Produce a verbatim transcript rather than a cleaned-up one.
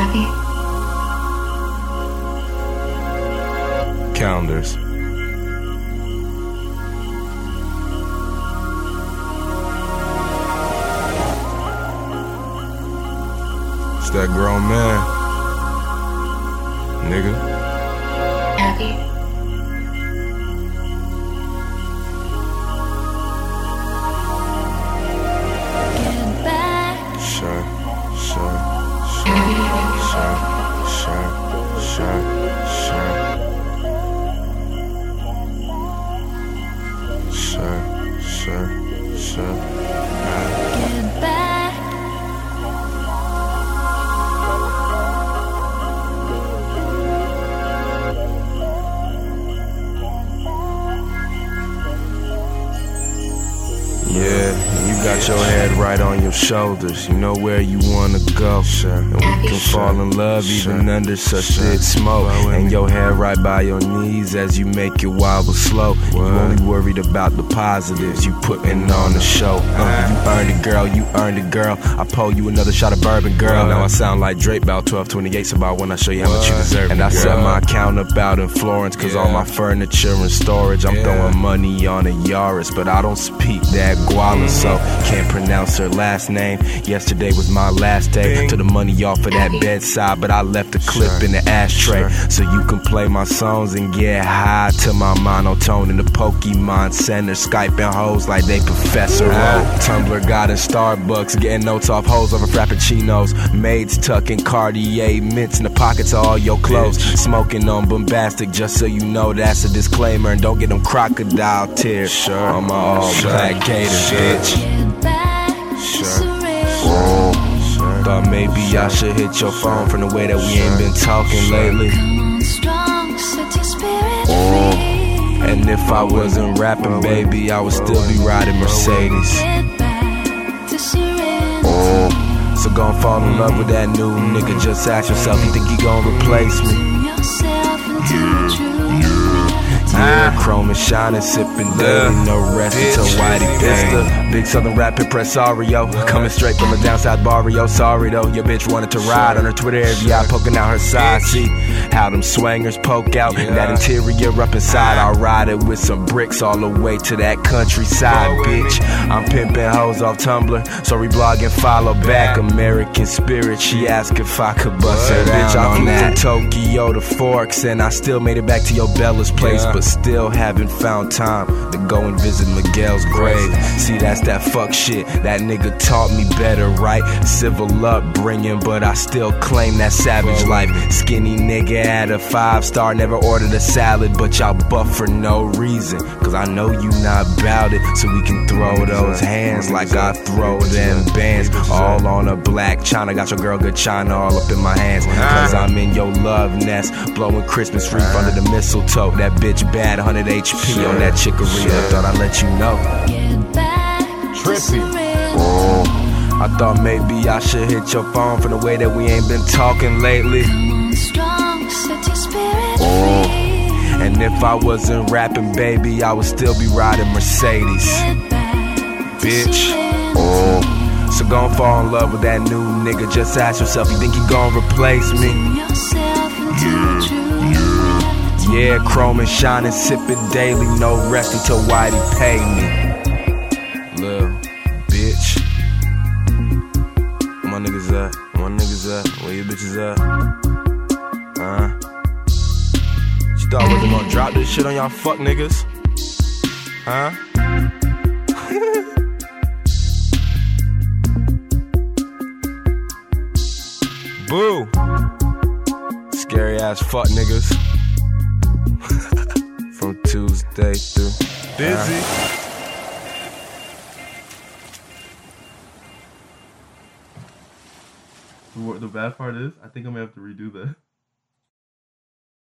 Happy. Calendars. It's that grown man, nigga. Happy. Get back. Sure, sure, sure, sure, sure, sure, sure, sure, sure, sure. Get back. Yeah, you got your head right on your shoulders. You know where you wanna go. And we can fall in love even under such thick smoke. And your head right by your knees as you make it wobble slow. You only worried about the positives you putting on the show. Uh, you earned it, girl, you earned it, girl. I pour you another shot of bourbon, girl. Now I sound like Drake about twelve twenty-eight's about when I show you how much you deserve. And I set my account up out in Florence, cause all my furniture and storage, I'm throwing money on a Yaris, but I don't speak that Guala, so can't pronounce her last name. Yesterday was my last day. Took the money off of that bedside, but I left a clip in the ashtray, so you can play my songs and get high to my monotone in the Pokemon Center, Skyping hoes like they Professor O. Tumblr got in Starbucks, getting notes off hoes over Frappuccinos. Maids tucking Cartier mints in the pockets of all your clothes. Smoking on Bombastic, just so you know that's a disclaimer. And don't get them crocodile tears on my all black gators, bitch. Get back. Sure. Thought maybe I should hit your phone from the way that we ain't been talking lately. Come on strong, set your spirit free. And if I wasn't rapping, baby, I would still be riding Mercedes. Get back to serenity. So gon' fall in love with that new nigga. Just ask yourself, you think he gon' replace me? Turn yourself into the truth. Yeah, chrome and shining, sipping daily, no rest until Whitey pissed the big southern rap impresario, coming straight from a downside barrio. Sorry though, your bitch wanted to ride on her Twitter every eye, poking out her side. See how them swangers poke out that interior up inside. I'll ride it with some bricks all the way to that countryside, bitch. I'm pimping hoes off Tumblr, so reblog and follow back. American Spirit, she asked if I could bust her down. Bitch, I flew from Tokyo to Forks, and I still made it back to your Bella's place, but still haven't found time to go and visit Miguel's grave. See, that's that fuck shit. That nigga taught me better, right? Civil upbringing, but I still claim that savage life. Skinny nigga at a five star, never ordered a salad, but y'all buff for no reason. Cause I know you not bout it, so we can throw those hands like I throw them bands. All on a black China, got your girl good China all up in my hands. Cause I'm in your love nest, blowing Christmas wreath under the mistletoe. That bitch bad, one hundred H P on that chicory. I thought I'd let you know. Get back to serenity. I thought maybe I should hit your phone from the way that we ain't been talking lately. Come on strong, set your spirit free. And if I wasn't rapping, baby, I would still be riding Mercedes, Get back to bitch. serenity. So gon' fall in love with that new nigga. Just ask yourself, you think he gon' replace me? Turn yourself into the truth. Yeah, chrome and shining, sipping daily, no rest until Whitey pay me. Lil' bitch. Where my niggas at? Where my niggas at? Where your bitches at? Huh? You thought I wasn't gonna drop this shit on y'all fuck niggas? Huh? Boo! Scary ass fuck niggas. From Tuesday through busy. The, the bad part is, I think I'm gonna have to redo that.